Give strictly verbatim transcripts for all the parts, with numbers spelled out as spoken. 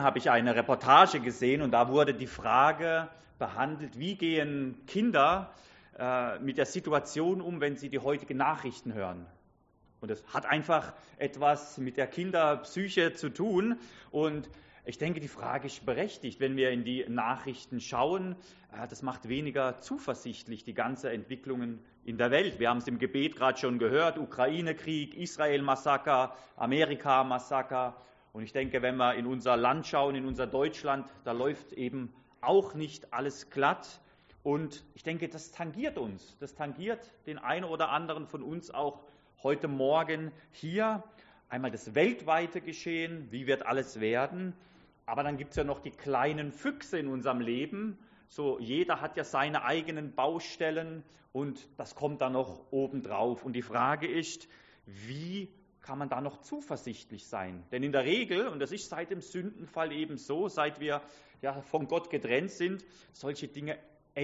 Habe ich eine Reportage gesehen und da wurde die Frage behandelt, wie gehen Kinder äh, mit der Situation um, wenn sie die heutigen Nachrichten hören. Und das hat einfach etwas mit der Kinderpsyche zu tun. Und ich denke, die Frage ist berechtigt, wenn wir in die Nachrichten schauen. Äh, das macht weniger zuversichtlich, die ganzen Entwicklungen in der Welt. Wir haben es im Gebet gerade schon gehört, Ukraine-Krieg, Israel-Massaker, Amerika-Massaker. Und ich denke, wenn wir in unser Land schauen, in unser Deutschland, da läuft eben auch nicht alles glatt. Und ich denke, das tangiert uns. Das tangiert den einen oder anderen von uns auch heute Morgen hier. Einmal das weltweite Geschehen, wie wird alles werden. Aber dann gibt es ja noch die kleinen Füchse in unserem Leben. So, jeder hat ja seine eigenen Baustellen und das kommt dann noch obendrauf. Und die Frage ist, wie kann man da noch zuversichtlich sein? Denn in der Regel, und das ist seit dem Sündenfall eben so, seit wir ja von Gott getrennt sind, solche Dinge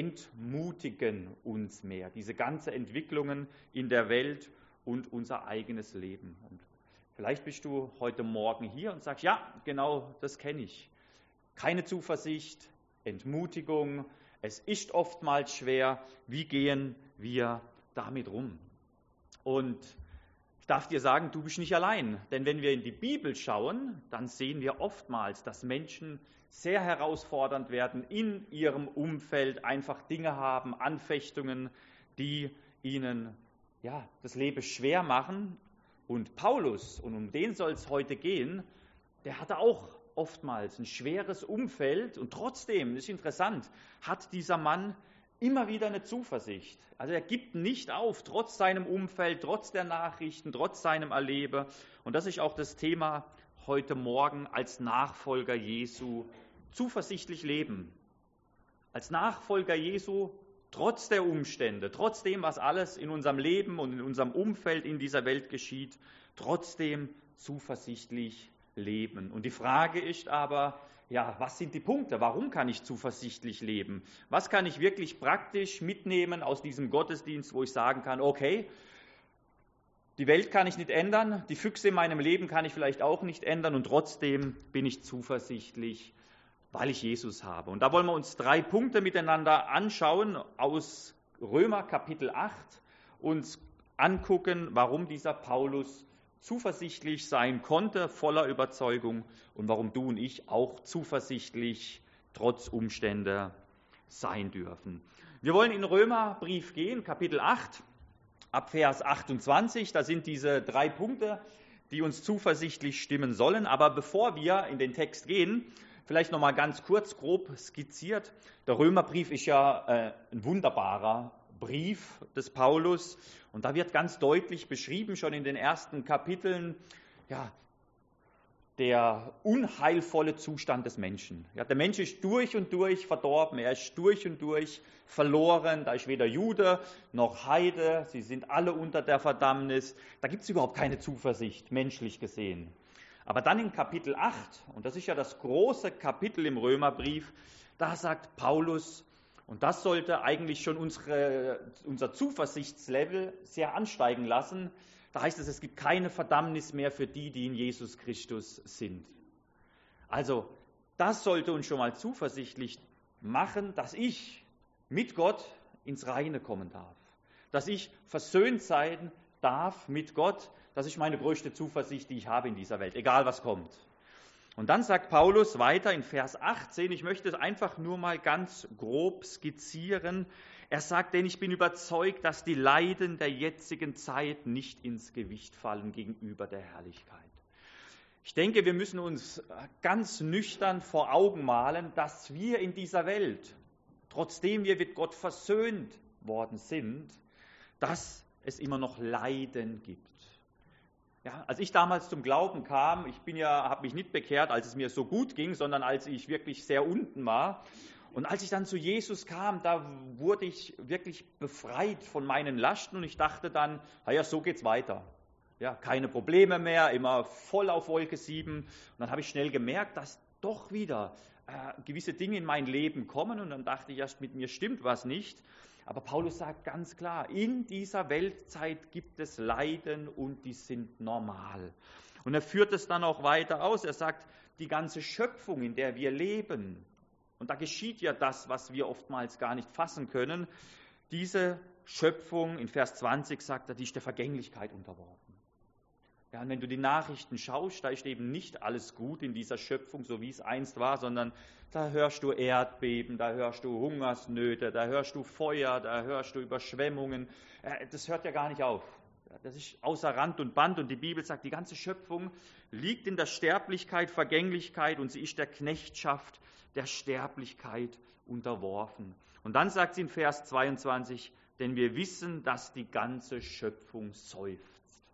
entmutigen uns mehr. Diese ganzen Entwicklungen in der Welt und unser eigenes Leben. Und vielleicht bist du heute Morgen hier und sagst, ja, genau, das kenne ich. Keine Zuversicht, Entmutigung, es ist oftmals schwer. Wie gehen wir damit rum? Und ich darf dir sagen, du bist nicht allein, denn wenn wir in die Bibel schauen, dann sehen wir oftmals, dass Menschen sehr herausfordernd werden in ihrem Umfeld, einfach Dinge haben, Anfechtungen, die ihnen ja, das Leben schwer machen. Und Paulus, und um den soll es heute gehen, der hatte auch oftmals ein schweres Umfeld und trotzdem, das ist interessant, hat dieser Mann immer wieder eine Zuversicht. Also er gibt nicht auf, trotz seinem Umfeld, trotz der Nachrichten, trotz seinem Erleben. Und das ist auch das Thema heute Morgen als Nachfolger Jesu, zuversichtlich leben. Als Nachfolger Jesu, trotz der Umstände, trotz dem, was alles in unserem Leben und in unserem Umfeld in dieser Welt geschieht, trotzdem zuversichtlich leben. Und die Frage ist aber, ja, was sind die Punkte? Warum kann ich zuversichtlich leben? Was kann ich wirklich praktisch mitnehmen aus diesem Gottesdienst, wo ich sagen kann, okay, die Welt kann ich nicht ändern, die Füchse in meinem Leben kann ich vielleicht auch nicht ändern und trotzdem bin ich zuversichtlich, weil ich Jesus habe. Und da wollen wir uns drei Punkte miteinander anschauen aus Römer Kapitel acht, uns angucken, warum dieser Paulus zuversichtlich sein konnte, voller Überzeugung, und warum du und ich auch zuversichtlich trotz Umstände sein dürfen. Wir wollen in den Römerbrief gehen, Kapitel acht, ab Vers achtundzwanzig, da sind diese drei Punkte, die uns zuversichtlich stimmen sollen. Aber bevor wir in den Text gehen, vielleicht noch mal ganz kurz, grob skizziert. Der Römerbrief ist ja äh, ein wunderbarer Brief des Paulus und da wird ganz deutlich beschrieben, schon in den ersten Kapiteln, ja, der unheilvolle Zustand des Menschen. Ja, der Mensch ist durch und durch verdorben, er ist durch und durch verloren, da ist weder Jude noch Heide, sie sind alle unter der Verdammnis, da gibt es überhaupt keine Zuversicht, menschlich gesehen. Aber dann in Kapitel acht, und das ist ja das große Kapitel im Römerbrief, da sagt Paulus, und das sollte eigentlich schon unsere, unser Zuversichtslevel sehr ansteigen lassen, da heißt es, es gibt keine Verdammnis mehr für die, die in Jesus Christus sind. Also das sollte uns schon mal zuversichtlich machen, dass ich mit Gott ins Reine kommen darf, dass ich versöhnt sein darf mit Gott. Das ist meine größte Zuversicht, die ich habe in dieser Welt, egal was kommt. Und dann sagt Paulus weiter in Vers achtzehn, ich möchte es einfach nur mal ganz grob skizzieren. Er sagt, denn ich bin überzeugt, dass die Leiden der jetzigen Zeit nicht ins Gewicht fallen gegenüber der Herrlichkeit. Ich denke, wir müssen uns ganz nüchtern vor Augen malen, dass wir in dieser Welt, trotzdem wir mit Gott versöhnt worden sind, dass es immer noch Leiden gibt. Ja, als ich damals zum Glauben kam, ich bin ja, habe mich nicht bekehrt, als es mir so gut ging, sondern als ich wirklich sehr unten war. Und als ich dann zu Jesus kam, da wurde ich wirklich befreit von meinen Lasten und ich dachte dann, naja, so geht's weiter. Ja, keine Probleme mehr, immer voll auf Wolke sieben. Und dann habe ich schnell gemerkt, dass doch wieder äh, gewisse Dinge in mein Leben kommen und dann dachte ich erst, mit mir stimmt was nicht. Aber Paulus sagt ganz klar, in dieser Weltzeit gibt es Leiden und die sind normal. Und er führt es dann auch weiter aus. Er sagt, die ganze Schöpfung, in der wir leben, und da geschieht ja das, was wir oftmals gar nicht fassen können, diese Schöpfung, in Vers zwanzig sagt er, die ist der Vergänglichkeit unterworfen. Ja, und wenn du die Nachrichten schaust, da ist eben nicht alles gut in dieser Schöpfung, so wie es einst war, sondern da hörst du Erdbeben, da hörst du Hungersnöte, da hörst du Feuer, da hörst du Überschwemmungen. Das hört ja gar nicht auf. Das ist außer Rand und Band und die Bibel sagt, die ganze Schöpfung liegt in der Sterblichkeit, Vergänglichkeit und sie ist der Knechtschaft der Sterblichkeit unterworfen. Und dann sagt sie in Vers zweiundzwanzig, denn wir wissen, dass die ganze Schöpfung seufzt.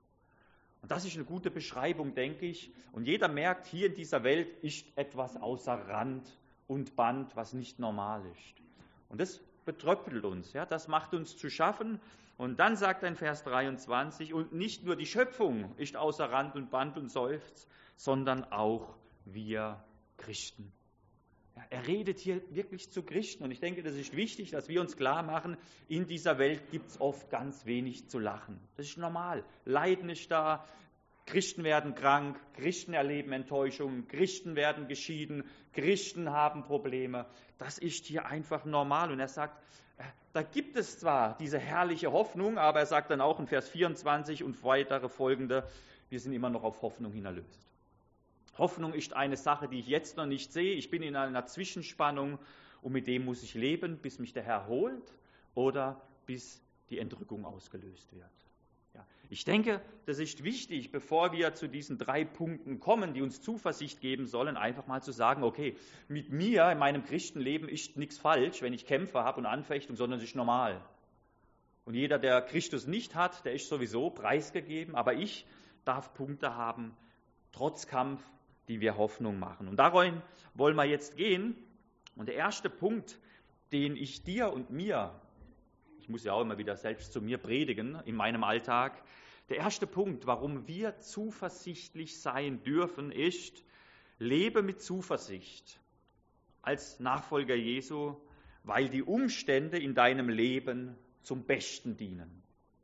Und das ist eine gute Beschreibung, denke ich. Und jeder merkt, hier in dieser Welt ist etwas außer Rand und Band, was nicht normal ist. Und das betröppelt uns, ja, das macht uns zu schaffen. Und dann sagt er in Vers dreiundzwanzig, und nicht nur die Schöpfung ist außer Rand und Band und seufzt, sondern auch wir Christen. Ja, er redet hier wirklich zu Christen und ich denke, das ist wichtig, dass wir uns klar machen, in dieser Welt gibt es oft ganz wenig zu lachen. Das ist normal. Leiden ist da, Christen werden krank, Christen erleben Enttäuschungen, Christen werden geschieden, Christen haben Probleme. Das ist hier einfach normal und er sagt, da gibt es zwar diese herrliche Hoffnung, aber er sagt dann auch in Vers vierundzwanzig und weitere folgende, wir sind immer noch auf Hoffnung hin erlöst. Hoffnung ist eine Sache, die ich jetzt noch nicht sehe. Ich bin in einer Zwischenspannung und mit dem muss ich leben, bis mich der Herr holt oder bis die Entrückung ausgelöst wird. Ja, ich denke, das ist wichtig, bevor wir zu diesen drei Punkten kommen, die uns Zuversicht geben sollen, einfach mal zu sagen, okay, mit mir in meinem Christenleben ist nichts falsch, wenn ich Kämpfe habe und Anfechtung, sondern es ist normal. Und jeder, der Christus nicht hat, der ist sowieso preisgegeben, aber ich darf Punkte haben, trotz Kampf, die wir Hoffnung machen. Und darin wollen wir jetzt gehen. Und der erste Punkt, den ich dir und mir, ich muss ja auch immer wieder selbst zu mir predigen in meinem Alltag, der erste Punkt, warum wir zuversichtlich sein dürfen, ist, lebe mit Zuversicht als Nachfolger Jesu, weil die Umstände in deinem Leben zum Besten dienen.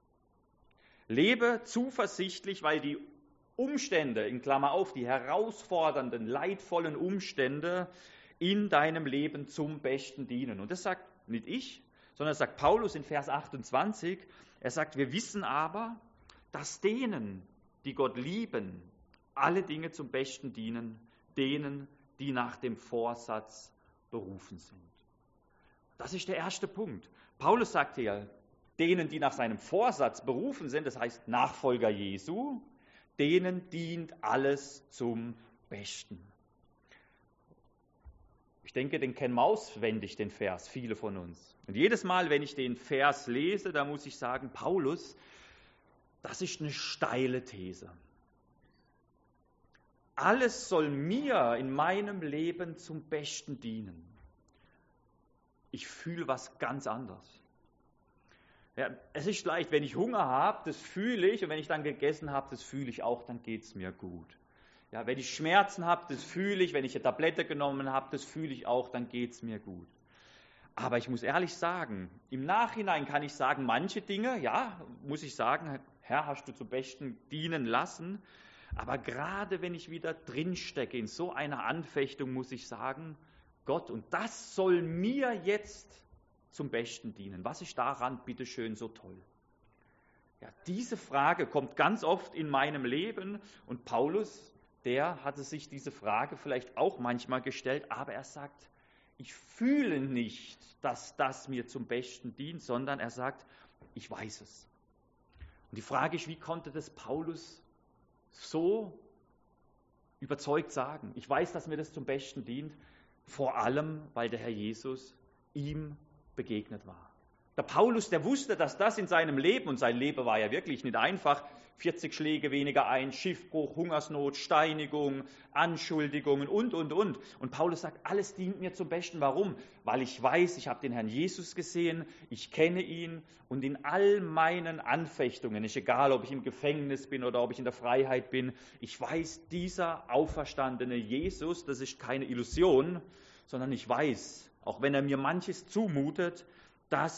Lebe zuversichtlich, weil die Umstände, in Klammer auf, die herausfordernden, leidvollen Umstände in deinem Leben zum Besten dienen. Und das sagt nicht ich, sondern das sagt Paulus in Vers achtundzwanzig. Er sagt, wir wissen aber, dass denen, die Gott lieben, alle Dinge zum Besten dienen, denen, die nach dem Vorsatz berufen sind. Das ist der erste Punkt. Paulus sagt hier, denen, die nach seinem Vorsatz berufen sind, das heißt Nachfolger Jesu, denen dient alles zum Besten. Ich denke, den kennen wir auswendig, den Vers, viele von uns. Und jedes Mal, wenn ich den Vers lese, da muss ich sagen, Paulus, das ist eine steile These. Alles soll mir in meinem Leben zum Besten dienen. Ich fühle was ganz anderes. Ja, es ist leicht, wenn ich Hunger habe, das fühle ich, und wenn ich dann gegessen habe, das fühle ich auch, dann geht es mir gut. Ja, wenn ich Schmerzen habe, das fühle ich, wenn ich eine Tablette genommen habe, das fühle ich auch, dann geht es mir gut. Aber ich muss ehrlich sagen, im Nachhinein kann ich sagen, manche Dinge, ja, muss ich sagen, Herr, hast du zum Besten dienen lassen, aber gerade wenn ich wieder drinstecke in so einer Anfechtung, muss ich sagen, Gott, und das soll mir jetzt zum Besten dienen. Was ist daran bitteschön so toll? Ja, diese Frage kommt ganz oft in meinem Leben und Paulus, der hatte sich diese Frage vielleicht auch manchmal gestellt, aber er sagt, ich fühle nicht, dass das mir zum Besten dient, sondern er sagt, ich weiß es. Und die Frage ist, wie konnte das Paulus so überzeugt sagen? Ich weiß, dass mir das zum Besten dient, vor allem, weil der Herr Jesus ihm begegnet war. Der Paulus, der wusste, dass das in seinem Leben, und sein Leben war ja wirklich nicht einfach, vierzig Schläge weniger ein, Schiffbruch, Hungersnot, Steinigung, Anschuldigungen und, und, und. Und Paulus sagt, alles dient mir zum Besten. Warum? Weil ich weiß, ich habe den Herrn Jesus gesehen, ich kenne ihn und in all meinen Anfechtungen, ist egal, ob ich im Gefängnis bin oder ob ich in der Freiheit bin, ich weiß, dieser auferstandene Jesus, das ist keine Illusion, sondern ich weiß, auch wenn er mir manches zumutet, dass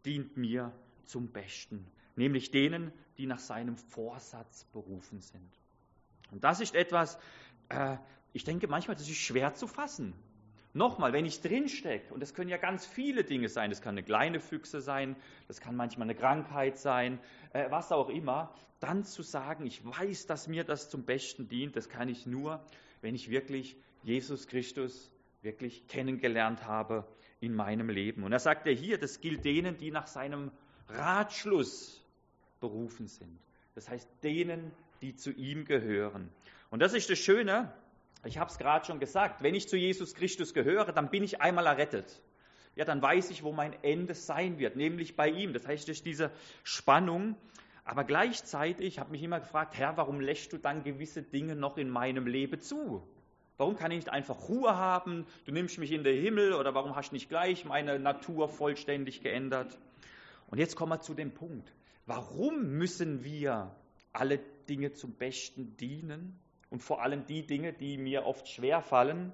dient mir zum Besten, nämlich denen, die nach seinem Vorsatz berufen sind. Und das ist etwas, äh, ich denke manchmal, das ist schwer zu fassen. Nochmal, wenn ich drinstecke, und das können ja ganz viele Dinge sein, das kann eine kleine Füchse sein, das kann manchmal eine Krankheit sein, äh, was auch immer, dann zu sagen, ich weiß, dass mir das zum Besten dient, das kann ich nur, wenn ich wirklich Jesus Christus wirklich kennengelernt habe in meinem Leben. Und er sagt ja hier, das gilt denen, die nach seinem Ratschluss berufen sind. Das heißt, denen, die zu ihm gehören. Und das ist das Schöne, ich habe es gerade schon gesagt, wenn ich zu Jesus Christus gehöre, dann bin ich einmal errettet. Ja, dann weiß ich, wo mein Ende sein wird, nämlich bei ihm. Das heißt, durch diese Spannung. Aber gleichzeitig habe ich mich immer gefragt, Herr, warum lässt du dann gewisse Dinge noch in meinem Leben zu? Warum kann ich nicht einfach Ruhe haben? Du nimmst mich in den Himmel oder warum hast du nicht gleich meine Natur vollständig geändert? Und jetzt kommen wir zu dem Punkt. Warum müssen wir alle Dinge zum Besten dienen? Und vor allem die Dinge, die mir oft schwerfallen.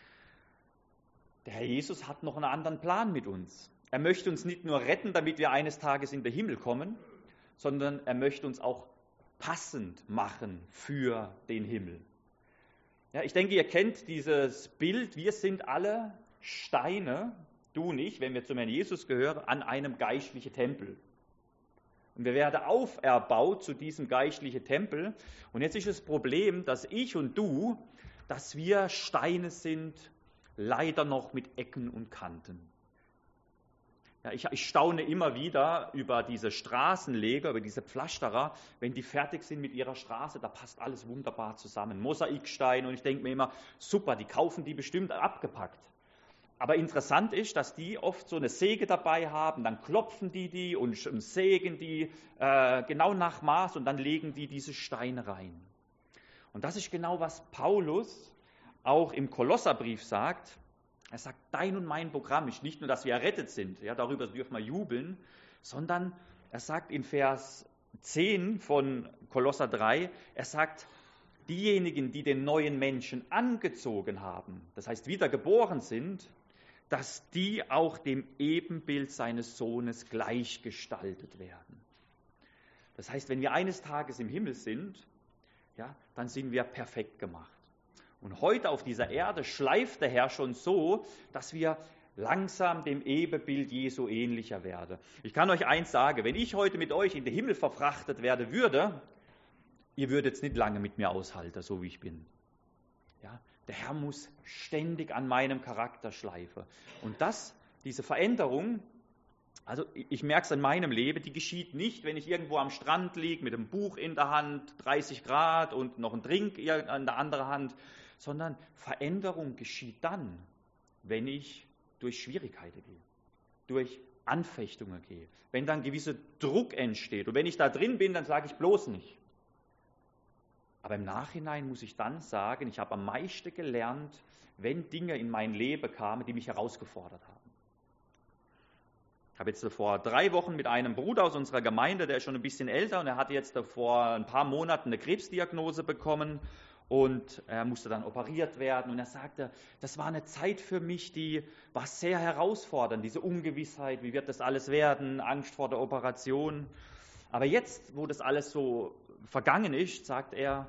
Der Herr Jesus hat noch einen anderen Plan mit uns. Er möchte uns nicht nur retten, damit wir eines Tages in den Himmel kommen, sondern er möchte uns auch passend machen für den Himmel. Ja, ich denke, ihr kennt dieses Bild, wir sind alle Steine, du nicht, wenn wir zum Herrn Jesus gehören, an einem geistlichen Tempel. Und wir werden auferbaut zu diesem geistlichen Tempel. Und jetzt ist das Problem, dass ich und du, dass wir Steine sind, leider noch mit Ecken und Kanten. Ja, ich, ich staune immer wieder über diese Straßenleger, über diese Pflasterer, wenn die fertig sind mit ihrer Straße, da passt alles wunderbar zusammen. Mosaikstein, und ich denke mir immer, super, die kaufen die bestimmt abgepackt. Aber interessant ist, dass die oft so eine Säge dabei haben, dann klopfen die die und sägen die äh, genau nach Maß und dann legen die diese Steine rein. Und das ist genau, was Paulus auch im Kolosserbrief sagt. Er sagt, dein und mein Programm ist nicht nur, dass wir errettet sind, ja, darüber dürfen wir jubeln, sondern er sagt in Vers zehn von Kolosser drei, er sagt, diejenigen, die den neuen Menschen angezogen haben, das heißt wiedergeboren sind, dass die auch dem Ebenbild seines Sohnes gleichgestaltet werden. Das heißt, wenn wir eines Tages im Himmel sind, ja, dann sind wir perfekt gemacht. Und heute auf dieser Erde schleift der Herr schon so, dass wir langsam dem Ebenbild Jesu ähnlicher werden. Ich kann euch eins sagen, wenn ich heute mit euch in den Himmel verfrachtet werden würde, ihr würdet es nicht lange mit mir aushalten, so wie ich bin. Ja, der Herr muss ständig an meinem Charakter schleifen. Und das, diese Veränderung, also ich merke es an meinem Leben, die geschieht nicht, wenn ich irgendwo am Strand liege mit einem Buch in der Hand, dreißig Grad und noch ein Drink in der anderen Hand, sondern Veränderung geschieht dann, wenn ich durch Schwierigkeiten gehe, durch Anfechtungen gehe, wenn dann gewisser Druck entsteht. Und wenn ich da drin bin, dann sage ich bloß nicht. Aber im Nachhinein muss ich dann sagen, ich habe am meisten gelernt, wenn Dinge in mein Leben kamen, die mich herausgefordert haben. Ich habe jetzt vor drei Wochen mit einem Bruder aus unserer Gemeinde, der ist schon ein bisschen älter, und er hatte jetzt vor ein paar Monaten eine Krebsdiagnose bekommen und er musste dann operiert werden. Und er sagte, das war eine Zeit für mich, die war sehr herausfordernd, diese Ungewissheit, wie wird das alles werden, Angst vor der Operation. Aber jetzt, wo das alles so vergangen ist, sagt er,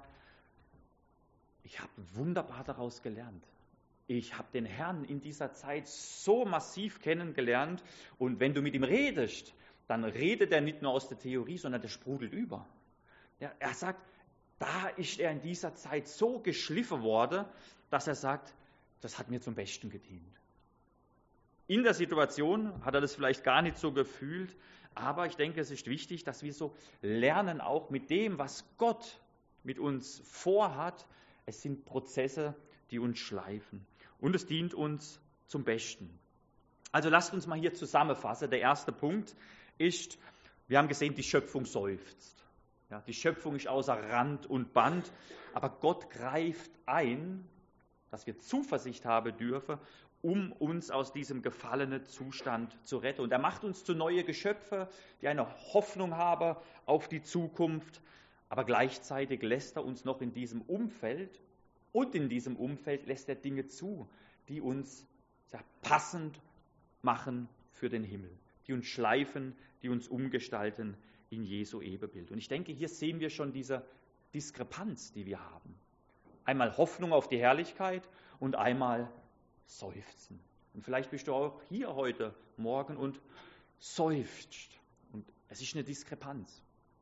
ich habe wunderbar daraus gelernt. Ich habe den Herrn in dieser Zeit so massiv kennengelernt, und wenn du mit ihm redest, dann redet er nicht nur aus der Theorie, sondern der sprudelt über. Ja, er sagt, da ist er in dieser Zeit so geschliffen worden, dass er sagt, das hat mir zum Besten gedient. In der Situation hat er das vielleicht gar nicht so gefühlt, aber ich denke, es ist wichtig, dass wir so lernen, auch mit dem, was Gott mit uns vorhat. Es sind Prozesse, die uns schleifen. Und es dient uns zum Besten. Also lasst uns mal hier zusammenfassen. Der erste Punkt ist, wir haben gesehen, die Schöpfung seufzt. Ja, die Schöpfung ist außer Rand und Band, aber Gott greift ein, dass wir Zuversicht haben dürfen, um uns aus diesem gefallenen Zustand zu retten. Und er macht uns zu neue Geschöpfe, die eine Hoffnung haben auf die Zukunft, aber gleichzeitig lässt er uns noch in diesem Umfeld, und in diesem Umfeld lässt er Dinge zu, die uns ja, passend machen für den Himmel. die uns schleifen, die uns umgestalten in Jesu Ebenbild. Und ich denke, hier sehen wir schon diese Diskrepanz, die wir haben. Einmal Hoffnung auf die Herrlichkeit und einmal Seufzen. Und vielleicht bist du auch hier heute Morgen und seufzt. Und es ist eine Diskrepanz.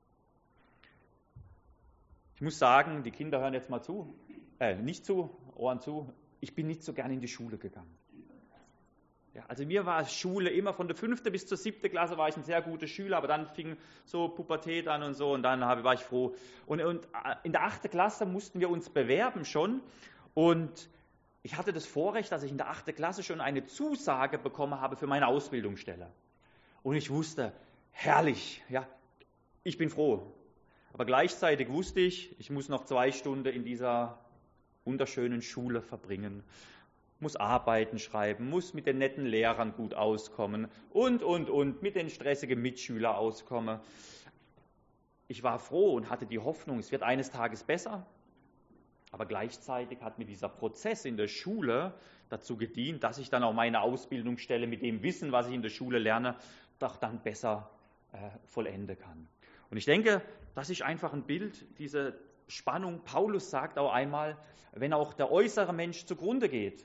Ich muss sagen, die Kinder hören jetzt mal zu, äh, nicht zu, Ohren zu, ich bin nicht so gern in die Schule gegangen. Ja, also mir war Schule immer von der fünften bis zur siebten Klasse war ich ein sehr guter Schüler, aber dann fing so Pubertät an und so und dann habe, war ich froh. Und, und in der achten Klasse mussten wir uns bewerben schon und ich hatte das Vorrecht, dass ich in der achten Klasse schon eine Zusage bekommen habe für meine Ausbildungsstelle. Und ich wusste, herrlich, ja, ich bin froh. Aber gleichzeitig wusste ich, ich muss noch zwei Stunden in dieser wunderschönen Schule verbringen. Muss Arbeiten schreiben, muss mit den netten Lehrern gut auskommen und, und, und, mit den stressigen Mitschülern auskommen. Ich war froh und hatte die Hoffnung, es wird eines Tages besser, aber gleichzeitig hat mir dieser Prozess in der Schule dazu gedient, dass ich dann auch meine Ausbildungsstelle mit dem Wissen, was ich in der Schule lerne, doch dann besser äh, vollenden kann. Und ich denke, das ist einfach ein Bild, diese Spannung. Paulus sagt auch einmal, wenn auch der äußere Mensch zugrunde geht,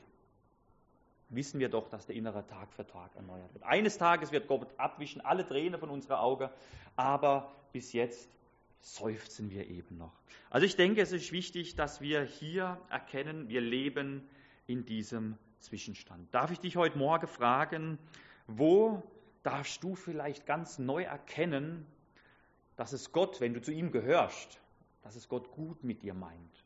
wissen wir doch, dass der innere Tag für Tag erneuert wird. Eines Tages wird Gott abwischen alle Tränen von unserer Augen, aber bis jetzt seufzen wir eben noch. Also ich denke, es ist wichtig, dass wir hier erkennen, wir leben in diesem Zwischenstand. Darf ich dich heute Morgen fragen, wo darfst du vielleicht ganz neu erkennen, dass es Gott, wenn du zu ihm gehörst, dass es Gott gut mit dir meint?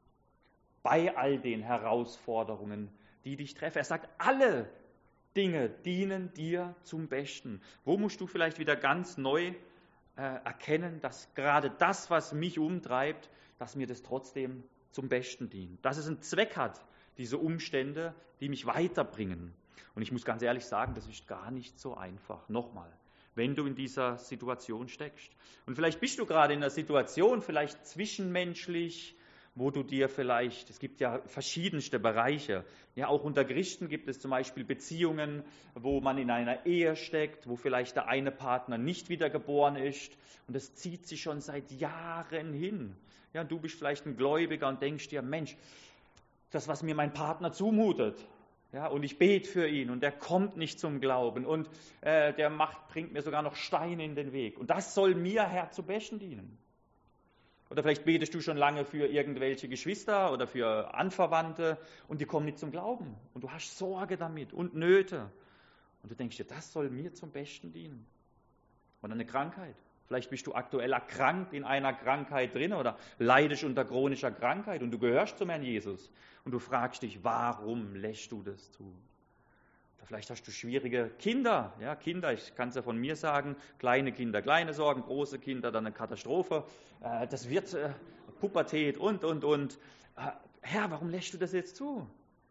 Bei all den Herausforderungen, die dich treffen. Er sagt, alle Dinge dienen dir zum Besten. Wo musst du vielleicht wieder ganz neu äh, erkennen, dass gerade das, was mich umtreibt, dass mir das trotzdem zum Besten dient. Dass es einen Zweck hat, diese Umstände, die mich weiterbringen. Und ich muss ganz ehrlich sagen, das ist gar nicht so einfach. Nochmal, wenn du in dieser Situation steckst. Und vielleicht bist du gerade in einer Situation, vielleicht zwischenmenschlich, wo du dir vielleicht, es gibt ja verschiedenste Bereiche, ja auch unter Christen gibt es zum Beispiel Beziehungen, wo man in einer Ehe steckt, wo vielleicht der eine Partner nicht wiedergeboren ist und das zieht sich schon seit Jahren hin. Ja, und du bist vielleicht ein Gläubiger und denkst dir, Mensch, das, was mir mein Partner zumutet, ja, und ich bete für ihn und der kommt nicht zum Glauben und äh, der macht, bringt mir sogar noch Steine in den Weg und das soll mir, Herr, zu Besten dienen. Oder vielleicht betest du schon lange für irgendwelche Geschwister oder für Anverwandte und die kommen nicht zum Glauben. Und du hast Sorge damit und Nöte. Und du denkst dir, das soll mir zum Besten dienen. Oder eine Krankheit. Vielleicht bist du aktuell erkrankt in einer Krankheit drin oder leidest unter chronischer Krankheit und du gehörst zum Herrn Jesus. Und du fragst dich, warum lässt du das zu? Oder vielleicht hast du schwierige Kinder. Ja, Kinder, ich kann es ja von mir sagen, kleine Kinder, kleine Sorgen, große Kinder, dann eine Katastrophe. Äh, das wird äh, Pubertät und, und, und. Äh, Herr, warum lässt du das jetzt zu?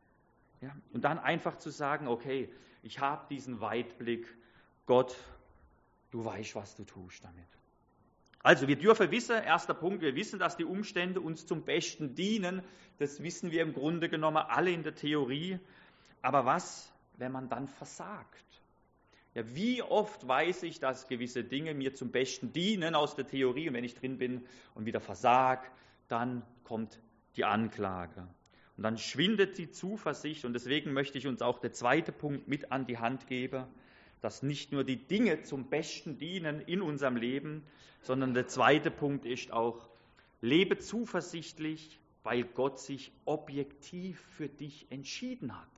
Ja, und dann einfach zu sagen, okay, ich habe diesen Weitblick, Gott, du weißt, was du tust damit. Also wir dürfen wissen, erster Punkt, wir wissen, dass die Umstände uns zum Besten dienen. Das wissen wir im Grunde genommen alle in der Theorie. Aber was, wenn man dann versagt? Ja, wie oft weiß ich, dass gewisse Dinge mir zum Besten dienen aus der Theorie und wenn ich drin bin und wieder versag, dann kommt die Anklage. Und dann schwindet die Zuversicht und deswegen möchte ich uns auch der zweite Punkt mit an die Hand geben, dass nicht nur die Dinge zum Besten dienen in unserem Leben, sondern der zweite Punkt ist auch, lebe zuversichtlich, weil Gott sich objektiv für dich entschieden hat.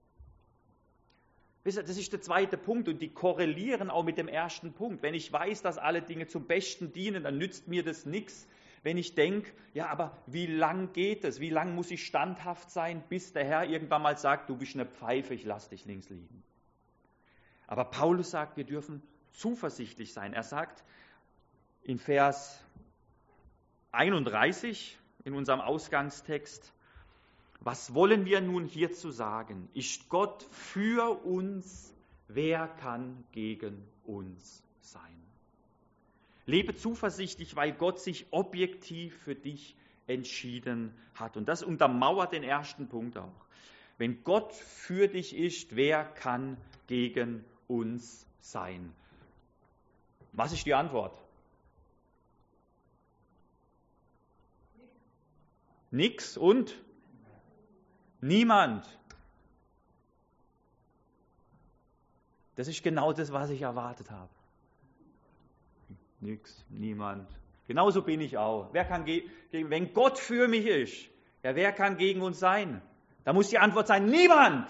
Das ist der zweite Punkt und die korrelieren auch mit dem ersten Punkt. Wenn ich weiß, dass alle Dinge zum Besten dienen, dann nützt mir das nichts, wenn ich denke, ja, aber wie lang geht es? Wie lang muss ich standhaft sein, bis der Herr irgendwann mal sagt, du bist eine Pfeife, ich lass dich links liegen. Aber Paulus sagt, wir dürfen zuversichtlich sein. Er sagt in Vers einunddreißig in unserem Ausgangstext, was wollen wir nun hierzu sagen? Ist Gott für uns, wer kann gegen uns sein? Lebe zuversichtlich, weil Gott sich objektiv für dich entschieden hat. Und das untermauert den ersten Punkt auch. Wenn Gott für dich ist, wer kann gegen uns sein? Was ist die Antwort? Nix und niemand. Das ist genau das, was ich erwartet habe. Nix, niemand. Genauso bin ich auch. Wer kann gegen, wenn Gott für mich ist, ja, wer kann gegen uns sein? Da muss die Antwort sein, niemand.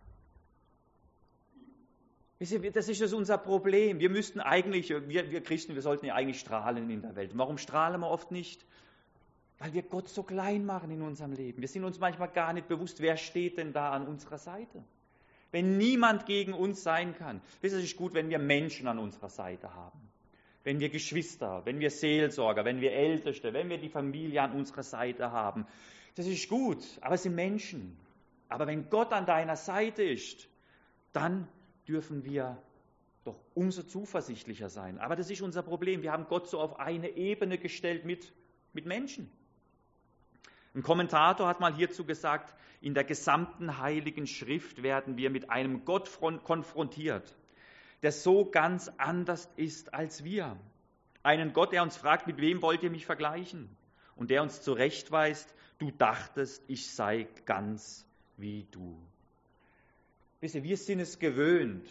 Das ist das unser Problem. Wir müssten eigentlich, wir, wir Christen, wir sollten ja eigentlich strahlen in der Welt. Warum strahlen wir oft nicht? Weil wir Gott so klein machen in unserem Leben. Wir sind uns manchmal gar nicht bewusst, wer steht denn da an unserer Seite. Wenn niemand gegen uns sein kann. Es ist gut, wenn wir Menschen an unserer Seite haben. Wenn wir Geschwister, wenn wir Seelsorger, wenn wir Älteste, wenn wir die Familie an unserer Seite haben. Das ist gut, aber es sind Menschen. Aber wenn Gott an deiner Seite ist, dann dürfen wir doch umso zuversichtlicher sein. Aber das ist unser Problem. Wir haben Gott so auf eine Ebene gestellt mit, mit Menschen. Ein Kommentator hat mal hierzu gesagt, in der gesamten Heiligen Schrift werden wir mit einem Gott konfrontiert, der so ganz anders ist als wir. Einen Gott, der uns fragt, mit wem wollt ihr mich vergleichen? Und der uns zurechtweist, du dachtest, ich sei ganz wie du. Wisst ihr, wir sind es gewöhnt,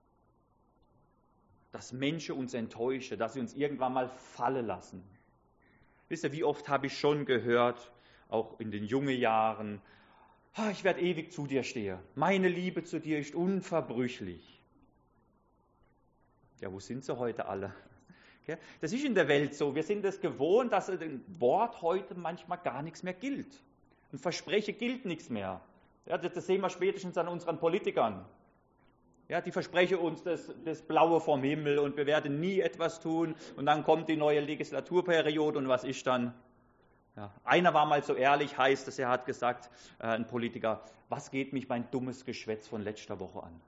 dass Menschen uns enttäuschen, dass sie uns irgendwann mal fallen lassen. Wisst ihr, wie oft habe ich schon gehört, auch in den jungen Jahren, ah, ich werde ewig zu dir stehen. Meine Liebe zu dir ist unverbrüchlich. Ja, wo sind sie heute alle? Das ist in der Welt so. Wir sind es gewohnt, dass ein Wort heute manchmal gar nichts mehr gilt. Ein Versprechen gilt nichts mehr. Ja, das sehen wir spätestens an unseren Politikern. Ja, die versprechen uns das, das Blaue vom Himmel und wir werden nie etwas tun. Und dann kommt die neue Legislaturperiode und was ist dann? Ja, einer war mal so ehrlich, heißt es, er hat gesagt, äh, ein Politiker, was geht mich mein dummes Geschwätz von letzter Woche an?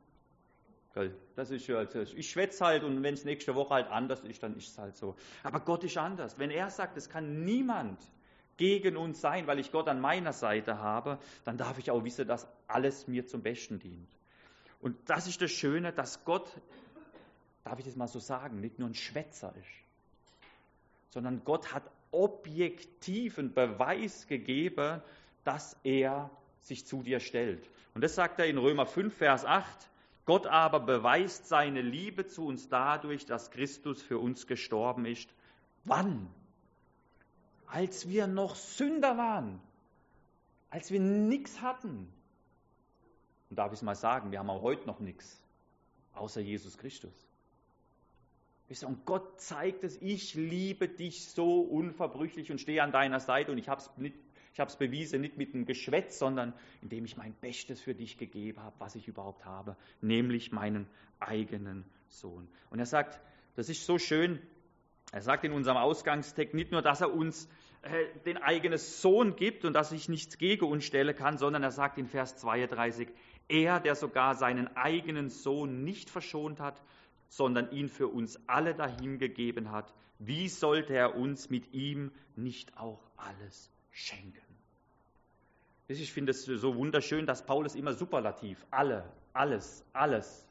Das ist ja, ich schwätze halt und wenn es nächste Woche halt anders ist, dann ist es halt so. Aber Gott ist anders. Wenn er sagt, es kann niemand gegen uns sein, weil ich Gott an meiner Seite habe, dann darf ich auch wissen, dass alles mir zum Besten dient. Und das ist das Schöne, dass Gott, darf ich das mal so sagen, nicht nur ein Schwätzer ist, sondern Gott hat objektiven Beweis gegeben, dass er sich zu dir stellt. Und das sagt er in Römer fünf, Vers acht. Gott aber beweist seine Liebe zu uns dadurch, dass Christus für uns gestorben ist. Wann? Als wir noch Sünder waren. Als wir nichts hatten. Und darf ich es mal sagen, wir haben auch heute noch nichts, außer Jesus Christus. Und Gott zeigt es, ich liebe dich so unverbrüchlich und stehe an deiner Seite und ich habe es nicht, ich habe es bewiesen, nicht mit einem Geschwätz, sondern indem ich mein Bestes für dich gegeben habe, was ich überhaupt habe, nämlich meinen eigenen Sohn. Und er sagt, das ist so schön, er sagt in unserem Ausgangstext nicht nur, dass er uns äh, den eigenen Sohn gibt und dass ich nichts gegen uns stellen kann, sondern er sagt in Vers zweiunddreißig, er, der sogar seinen eigenen Sohn nicht verschont hat, sondern ihn für uns alle dahingegeben hat, wie sollte er uns mit ihm nicht auch alles schenken? Ich finde es so wunderschön, dass Paulus immer superlativ, alle, alles, alles.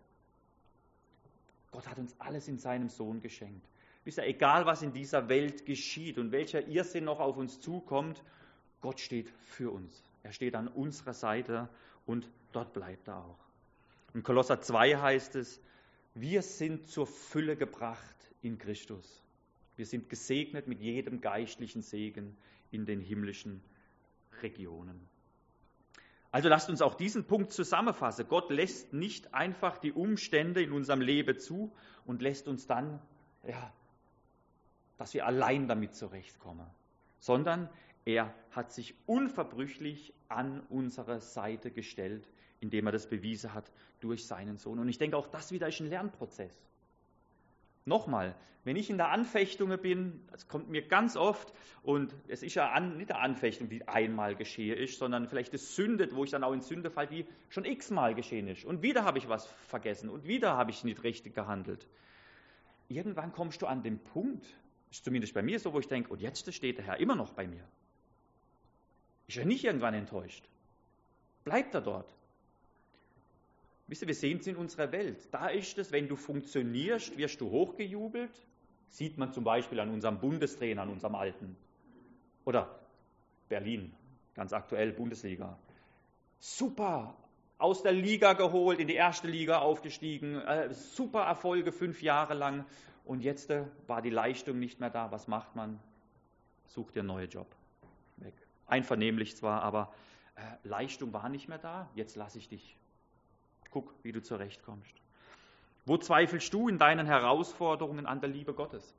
Gott hat uns alles in seinem Sohn geschenkt. Wisst ihr, egal was in dieser Welt geschieht und welcher Irrsinn noch auf uns zukommt, Gott steht für uns. Er steht an unserer Seite und dort bleibt er auch. In Kolosser zwei heißt es, wir sind zur Fülle gebracht in Christus. Wir sind gesegnet mit jedem geistlichen Segen in den himmlischen Regionen. Also lasst uns auch diesen Punkt zusammenfassen. Gott lässt nicht einfach die Umstände in unserem Leben zu und lässt uns dann, ja, dass wir allein damit zurechtkommen, sondern er hat sich unverbrüchlich an unsere Seite gestellt, indem er das bewiesen hat durch seinen Sohn. Und ich denke, auch das wieder ist ein Lernprozess. Nochmal, wenn ich in der Anfechtung bin, das kommt mir ganz oft, und es ist ja an, nicht eine Anfechtung, die einmal geschehen ist, sondern vielleicht eine Sünde, wo ich dann auch in Sünde falle, die schon x-mal geschehen ist. Und wieder habe ich was vergessen und wieder habe ich nicht richtig gehandelt. Irgendwann kommst du an den Punkt, ist zumindest bei mir so, wo ich denke, und jetzt steht der Herr immer noch bei mir. Ist er nicht irgendwann enttäuscht? Bleibt er dort? Wisst ihr, wir sehen es in unserer Welt. Da ist es, wenn du funktionierst, wirst du hochgejubelt. Sieht man zum Beispiel an unserem Bundestrainer, an unserem Alten. Oder Berlin, ganz aktuell Bundesliga. Super, aus der Liga geholt, in die erste Liga aufgestiegen, äh, super Erfolge fünf Jahre lang. Und jetzt äh, war die Leistung nicht mehr da. Was macht man? Sucht dir einen neuen Job. Weg. Einvernehmlich zwar, aber äh, Leistung war nicht mehr da. Jetzt lasse ich dich. Guck, wie du zurechtkommst. Wo zweifelst du in deinen Herausforderungen an der Liebe Gottes?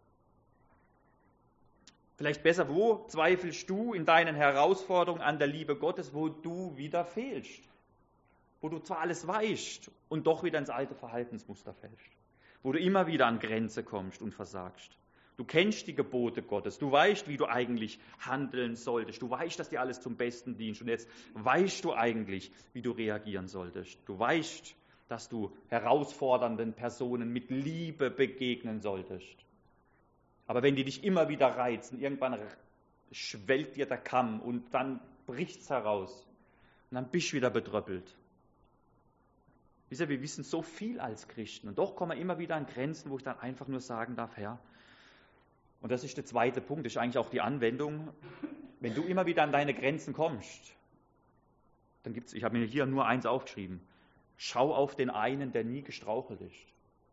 Vielleicht besser, wo zweifelst du in deinen Herausforderungen an der Liebe Gottes, wo du wieder fehlst? Wo du zwar alles weißt und doch wieder ins alte Verhaltensmuster fällst. Wo du immer wieder an Grenze kommst und versagst. Du kennst die Gebote Gottes, du weißt, wie du eigentlich handeln solltest. Du weißt, dass dir alles zum Besten dient. Und jetzt weißt du eigentlich, wie du reagieren solltest. Du weißt, dass du herausfordernden Personen mit Liebe begegnen solltest. Aber wenn die dich immer wieder reizen, irgendwann schwellt dir der Kamm und dann bricht es heraus. Und dann bist du wieder bedröppelt. Wisst ihr, wir wissen so viel als Christen. Und doch kommen wir immer wieder an Grenzen, wo ich dann einfach nur sagen darf, Herr, und das ist der zweite Punkt, das ist eigentlich auch die Anwendung, wenn du immer wieder an deine Grenzen kommst, dann gibt es, ich habe mir hier nur eins aufgeschrieben, schau auf den einen, der nie gestrauchelt ist.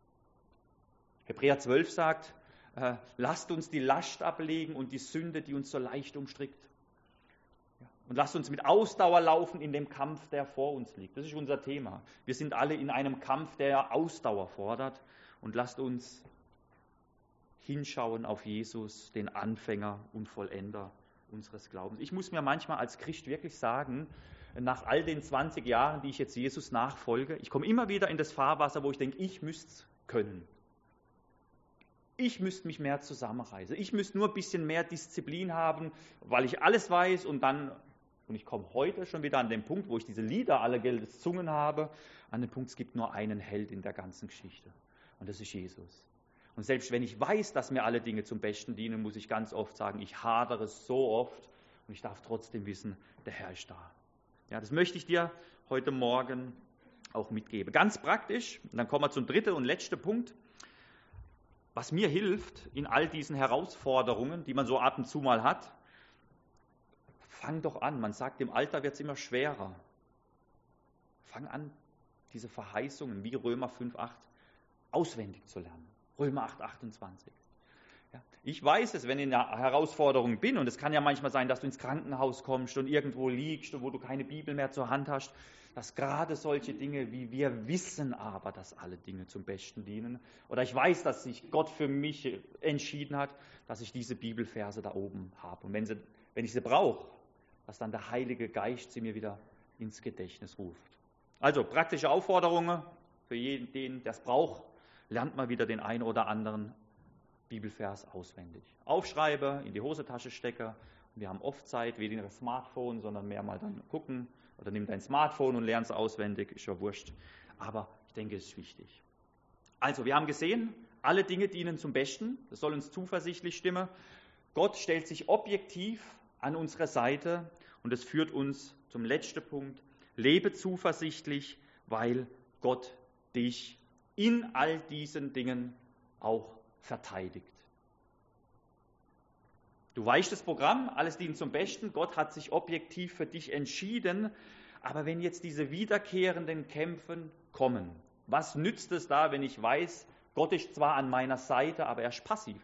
Hebräer zwölf sagt, äh, lasst uns die Last ablegen und die Sünde, die uns so leicht umstrickt. Und lasst uns mit Ausdauer laufen in dem Kampf, der vor uns liegt. Das ist unser Thema. Wir sind alle in einem Kampf, der Ausdauer fordert. Und lasst uns hinschauen auf Jesus, den Anfänger und Vollender unseres Glaubens. Ich muss mir manchmal als Christ wirklich sagen, nach all den zwanzig Jahren, die ich jetzt Jesus nachfolge, ich komme immer wieder in das Fahrwasser, wo ich denke, ich müsste es können. Ich müsste mich mehr zusammenreißen. Ich müsste nur ein bisschen mehr Disziplin haben, weil ich alles weiß und dann, und ich komme heute schon wieder an den Punkt, wo ich diese Lieder alle gesungen habe, an den Punkt, es gibt nur einen Held in der ganzen Geschichte. Und das ist Jesus. Und selbst wenn ich weiß, dass mir alle Dinge zum Besten dienen, muss ich ganz oft sagen, ich hadere so oft und ich darf trotzdem wissen, der Herr ist da. Ja, das möchte ich dir heute Morgen auch mitgeben. Ganz praktisch, und dann kommen wir zum dritten und letzten Punkt. Was mir hilft in all diesen Herausforderungen, die man so ab und zu mal hat, fang doch an. Man sagt, im Alter wird es immer schwerer. Fang an, diese Verheißungen wie Römer fünf acht auswendig zu lernen. Römer acht achtundzwanzig. Ja, ich weiß es, wenn ich in einer Herausforderung bin, und es kann ja manchmal sein, dass du ins Krankenhaus kommst und irgendwo liegst und wo du keine Bibel mehr zur Hand hast, dass gerade solche Dinge, wie wir wissen aber, dass alle Dinge zum Besten dienen, oder ich weiß, dass sich Gott für mich entschieden hat, dass ich diese Bibelverse da oben habe. Und wenn, sie, wenn ich sie brauche, dass dann der Heilige Geist sie mir wieder ins Gedächtnis ruft. Also praktische Aufforderungen für jeden, der es braucht, lernt mal wieder den einen oder anderen Bibelvers auswendig. Aufschreibe, in die Hosentasche stecke. Wir haben oft Zeit, weniger das Smartphone, sondern mehr mal dann gucken. Oder nimm dein Smartphone und lern es auswendig, ist ja wurscht. Aber ich denke, es ist wichtig. Also, wir haben gesehen, alle Dinge dienen zum Besten. Das soll uns zuversichtlich stimmen. Gott stellt sich objektiv an unsere Seite und es führt uns zum letzten Punkt. Lebe zuversichtlich, weil Gott dich in all diesen Dingen auch verteidigt. Du weißt das Programm, alles dient zum Besten, Gott hat sich objektiv für dich entschieden, aber wenn jetzt diese wiederkehrenden Kämpfe kommen, was nützt es da, wenn ich weiß, Gott ist zwar an meiner Seite, aber er ist passiv?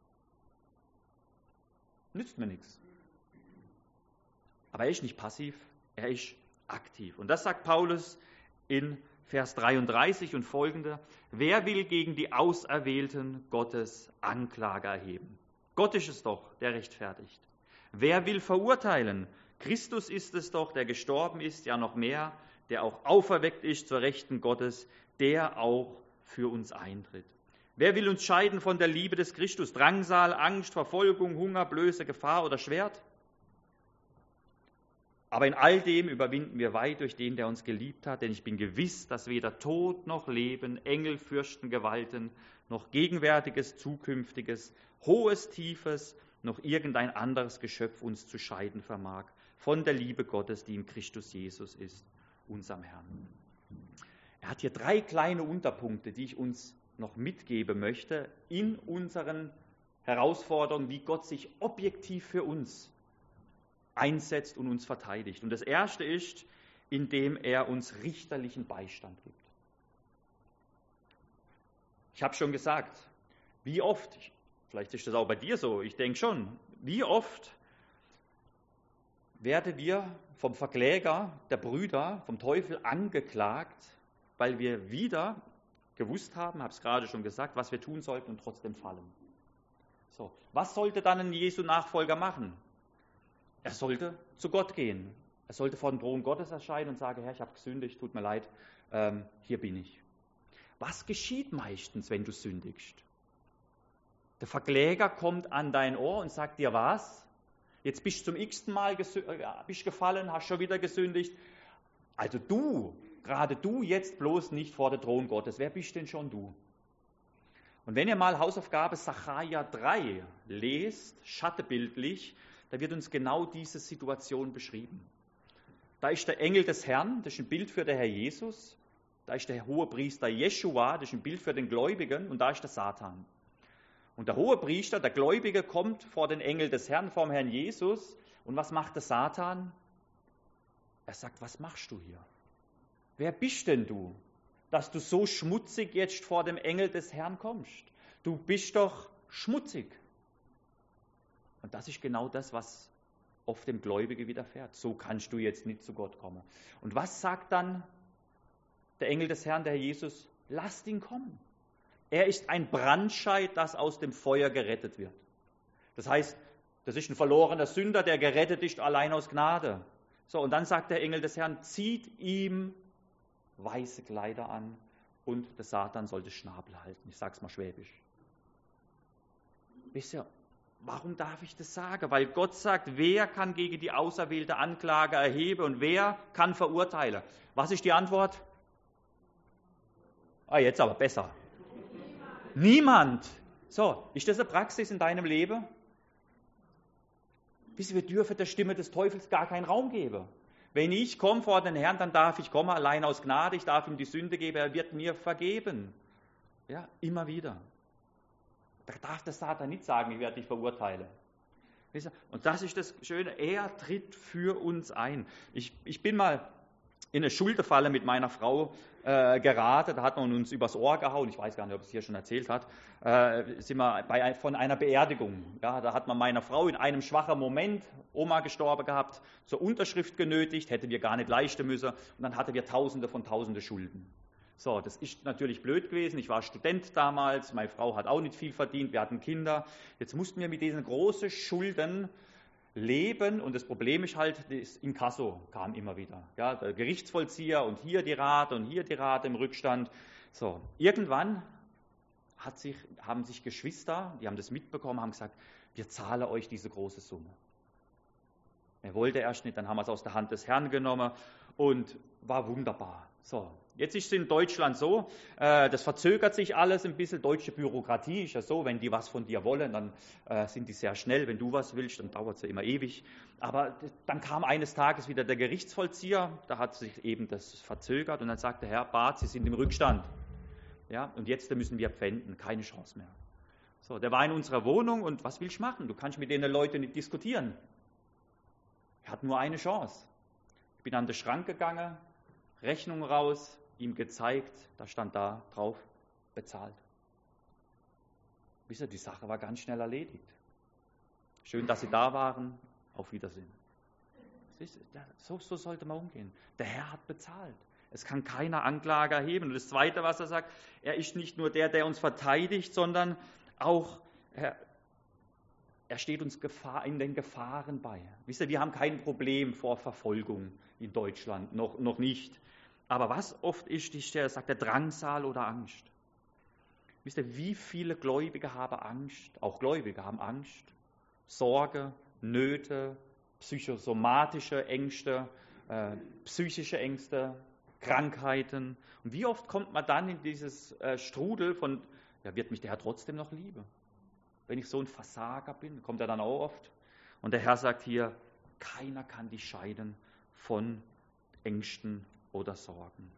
Nützt mir nichts. Aber er ist nicht passiv, er ist aktiv. Und das sagt Paulus in Vers dreiunddreißig und folgende: Wer will gegen die Auserwählten Gottes Anklage erheben? Gott ist es doch, der rechtfertigt. Wer will verurteilen? Christus ist es doch, der gestorben ist, ja noch mehr, der auch auferweckt ist zur Rechten Gottes, der auch für uns eintritt. Wer will uns scheiden von der Liebe des Christus? Drangsal, Angst, Verfolgung, Hunger, Blöße, Gefahr oder Schwert? Aber in all dem überwinden wir weit durch den, der uns geliebt hat, denn ich bin gewiss, dass weder Tod noch Leben, Engel, Fürsten, Gewalten, noch Gegenwärtiges, Zukünftiges, Hohes, Tiefes, noch irgendein anderes Geschöpf uns zu scheiden vermag von der Liebe Gottes, die in Christus Jesus ist, unserem Herrn. Er hat hier drei kleine Unterpunkte, die ich uns noch mitgeben möchte in unseren Herausforderungen, wie Gott sich objektiv für uns einsetzt und uns verteidigt. Und das erste ist, indem er uns richterlichen Beistand gibt. Ich habe schon gesagt, wie oft, vielleicht ist das auch bei dir so, ich denke schon, wie oft werden wir vom Verkläger der Brüder, vom Teufel angeklagt, weil wir wieder gewusst haben, habe es gerade schon gesagt, was wir tun sollten und trotzdem fallen. So, was sollte dann ein Jesu-Nachfolger machen? Er sollte zu Gott gehen. Er sollte vor dem Thron Gottes erscheinen und sagen, Herr, ich habe gesündigt, tut mir leid, ähm, hier bin ich. Was geschieht meistens, wenn du sündigst? Der Verkläger kommt an dein Ohr und sagt dir was? Jetzt bist du zum x-ten Mal gesü- äh, bist gefallen, hast schon wieder gesündigt. Also du, gerade du jetzt bloß nicht vor dem Thron Gottes. Wer bist denn schon du? Und wenn ihr mal Hausaufgabe Sacharja drei lest, schattenbildlich, da wird uns genau diese Situation beschrieben. Da ist der Engel des Herrn, das ist ein Bild für den Herr Jesus. Da ist der Hohepriester Jeschua, das ist ein Bild für den Gläubigen. Und da ist der Satan. Und der Hohepriester, der Gläubige, kommt vor den Engel des Herrn, vor dem Herrn Jesus. Und was macht der Satan? Er sagt, was machst du hier? Wer bist denn du, dass du so schmutzig jetzt vor dem Engel des Herrn kommst? Du bist doch schmutzig. Und das ist genau das, was oft dem Gläubigen widerfährt. So kannst du jetzt nicht zu Gott kommen. Und was sagt dann der Engel des Herrn, der Herr Jesus? Lasst ihn kommen. Er ist ein Brandscheit, das aus dem Feuer gerettet wird. Das heißt, das ist ein verlorener Sünder, der gerettet ist allein aus Gnade. So, und dann sagt der Engel des Herrn, zieht ihm weiße Kleider an und der Satan sollte Schnabel halten. Ich sage es mal schwäbisch. Wisst ihr, warum darf ich das sagen? Weil Gott sagt, wer kann gegen die auserwählte Anklage erheben und wer kann verurteilen? Was ist die Antwort? Ah, jetzt aber besser. Niemand. So, ist das eine Praxis in deinem Leben? Wisst ihr, wir dürfen der Stimme des Teufels gar keinen Raum geben. Wenn ich komme vor den Herrn, dann darf ich kommen allein aus Gnade, ich darf ihm die Sünde geben, er wird mir vergeben. Ja, immer wieder. Da darf der Satan nicht sagen, ich werde dich verurteilen. Wisst ihr? Und das ist das Schöne, er tritt für uns ein. Ich, ich bin mal in eine Schuldenfalle mit meiner Frau äh, geraten, da hat man uns übers Ohr gehauen, ich weiß gar nicht, ob es hier schon erzählt hat, äh, sind wir bei, von einer Beerdigung. Ja, da hat man meiner Frau in einem schwachen Moment, Oma gestorben gehabt, zur Unterschrift genötigt, hätten wir gar nicht leisten müssen, und dann hatten wir Tausende von Tausende Schulden. So, das ist natürlich blöd gewesen, ich war Student damals, meine Frau hat auch nicht viel verdient, wir hatten Kinder, jetzt mussten wir mit diesen großen Schulden leben, und das Problem ist halt, das Inkasso kam immer wieder. Ja, der Gerichtsvollzieher und hier die Rate und hier die Rate im Rückstand. So, irgendwann hat sich, haben sich Geschwister, die haben das mitbekommen, haben gesagt, wir zahlen euch diese große Summe. Er wollte erst nicht, dann haben wir es aus der Hand des Herrn genommen und war wunderbar. So, jetzt ist es in Deutschland so, äh, das verzögert sich alles ein bisschen. Deutsche Bürokratie ist ja so, wenn die was von dir wollen, dann äh, sind die sehr schnell. Wenn du was willst, dann dauert es ja immer ewig. Aber dann kam eines Tages wieder der Gerichtsvollzieher, da hat sich eben das verzögert und dann sagte Herr Barth, Sie sind im Rückstand. Ja, und jetzt müssen wir pfänden, keine Chance mehr. So, der war in unserer Wohnung und was willst du machen? Du kannst mit den Leuten nicht diskutieren. Er hat nur eine Chance. Ich bin an den Schrank gegangen, Rechnung raus, ihm gezeigt, da stand da drauf, bezahlt. Wisst ihr, die Sache war ganz schnell erledigt. Schön, dass Sie da waren, auf Wiedersehen. So, so sollte man umgehen. Der Herr hat bezahlt. Es kann keiner Anklage erheben. Und das Zweite, was er sagt, er ist nicht nur der, der uns verteidigt, sondern auch, er, er steht uns Gefahr, in den Gefahren bei. Wisst ihr, wir haben kein Problem vor Verfolgung in Deutschland, noch, noch nicht. Aber was oft ist, ist der, sagt der Drangsal oder Angst. Wisst ihr, wie viele Gläubige haben Angst? Auch Gläubige haben Angst, Sorge, Nöte, psychosomatische Ängste, äh, psychische Ängste, Krankheiten. Und wie oft kommt man dann in dieses äh, Strudel von, ja, wird mich der Herr trotzdem noch lieben? Wenn ich so ein Versager bin, kommt er dann auch oft. Und der Herr sagt hier, keiner kann dich scheiden von Ängsten oder Sorgen.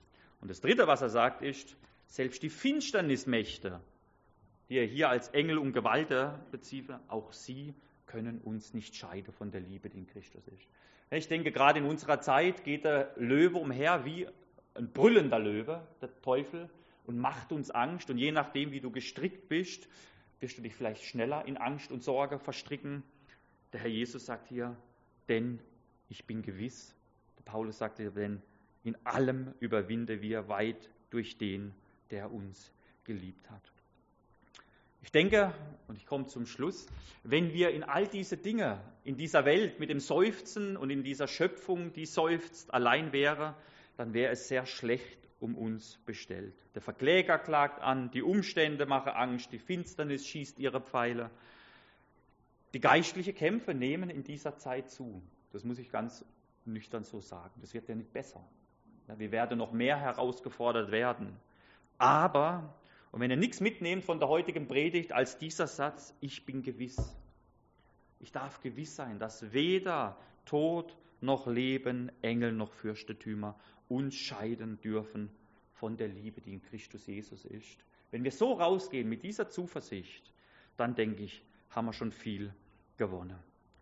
Und das Dritte, was er sagt, ist, selbst die Finsternismächte, die er hier als Engel und Gewalter bezieht, auch sie können uns nicht scheiden von der Liebe, die in Christus ist. Ich denke, gerade in unserer Zeit geht der Löwe umher wie ein brüllender Löwe, der Teufel, und macht uns Angst. Und je nachdem, wie du gestrickt bist, wirst du dich vielleicht schneller in Angst und Sorge verstricken. Der Herr Jesus sagt hier, denn ich bin gewiss. Der Paulus sagt hier, denn in allem überwinde wir weit durch den, der uns geliebt hat. Ich denke, und ich komme zum Schluss, wenn wir in all diese Dinge, in dieser Welt mit dem Seufzen und in dieser Schöpfung, die seufzt, allein wäre, dann wäre es sehr schlecht um uns bestellt. Der Verkläger klagt an, die Umstände machen Angst, die Finsternis schießt ihre Pfeile. Die geistlichen Kämpfe nehmen in dieser Zeit zu. Das muss ich ganz nüchtern so sagen. Das wird ja nicht besser. Wir werden noch mehr herausgefordert werden. Aber, und wenn ihr nichts mitnehmt von der heutigen Predigt als dieser Satz, ich bin gewiss. Ich darf gewiss sein, dass weder Tod noch Leben, Engel noch Fürstentümer uns scheiden dürfen von der Liebe, die in Christus Jesus ist. Wenn wir so rausgehen mit dieser Zuversicht, dann denke ich, haben wir schon viel gewonnen.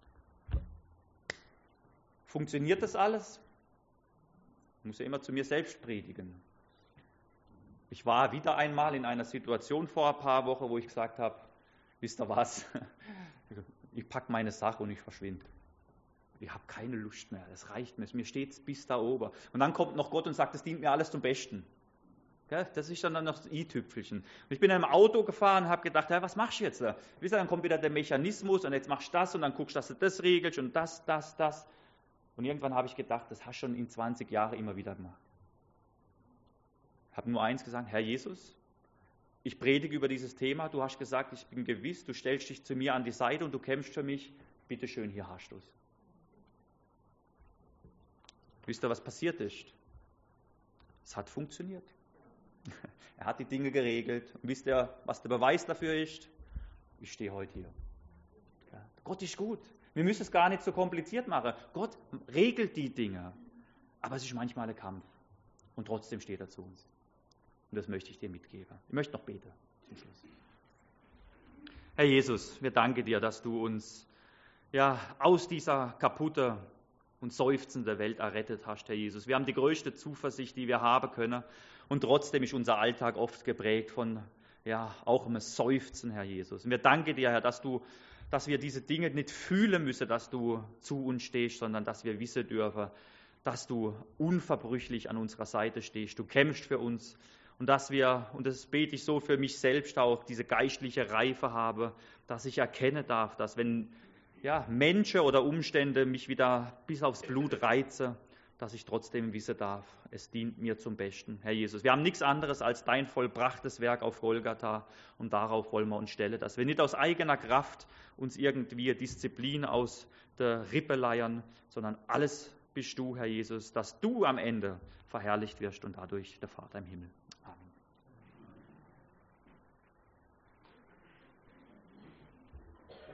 Funktioniert das alles? Ich muss ja immer zu mir selbst predigen. Ich war wieder einmal in einer Situation vor ein paar Wochen, wo ich gesagt habe, wisst ihr was, ich packe meine Sache und ich verschwinde. Ich habe keine Lust mehr, das reicht mir, mir steht es bis da oben. Und dann kommt noch Gott und sagt, das dient mir alles zum Besten. Das ist dann noch das i-Tüpfelchen. Und ich bin in einem Auto gefahren und habe gedacht, ja, was machst du jetzt? Wisst ihr, dann kommt wieder der Mechanismus und jetzt machst du das und dann guckst du, dass du das regelst und das, das, das. Und irgendwann habe ich gedacht, das hast du schon in zwanzig Jahren immer wieder gemacht. Ich habe nur eins gesagt, Herr Jesus, ich predige über dieses Thema, du hast gesagt, ich bin gewiss, du stellst dich zu mir an die Seite und du kämpfst für mich, bitteschön, hier hast du es. Wisst ihr, was passiert ist? Es hat funktioniert. Er hat die Dinge geregelt. Und wisst ihr, was der Beweis dafür ist? Ich stehe heute hier. Ja, Gott ist gut. Wir müssen es gar nicht so kompliziert machen. Gott regelt die Dinge. Aber es ist manchmal ein Kampf. Und trotzdem steht er zu uns. Und das möchte ich dir mitgeben. Ich möchte noch beten zum Schluss. Herr Jesus, wir danken dir, dass du uns ja, aus dieser kaputten und seufzenden Welt errettet hast, Herr Jesus. Wir haben die größte Zuversicht, die wir haben können. Und trotzdem ist unser Alltag oft geprägt von, ja, auch einem Seufzen, Herr Jesus. Und wir danken dir, Herr, dass du, dass wir diese Dinge nicht fühlen müssen, dass du zu uns stehst, sondern dass wir wissen dürfen, dass du unverbrüchlich an unserer Seite stehst. Du kämpfst für uns. Und dass wir, und das bete ich so für mich selbst auch, diese geistliche Reife habe, dass ich erkennen darf, dass wenn ja, Menschen oder Umstände mich wieder bis aufs Blut reizen, dass ich trotzdem wissen darf, es dient mir zum Besten. Herr Jesus, wir haben nichts anderes als dein vollbrachtes Werk auf Golgatha und darauf wollen wir uns stellen, dass wir nicht aus eigener Kraft uns irgendwie Disziplin aus der Rippe leiern, sondern alles bist du, Herr Jesus, dass du am Ende verherrlicht wirst und dadurch der Vater im Himmel.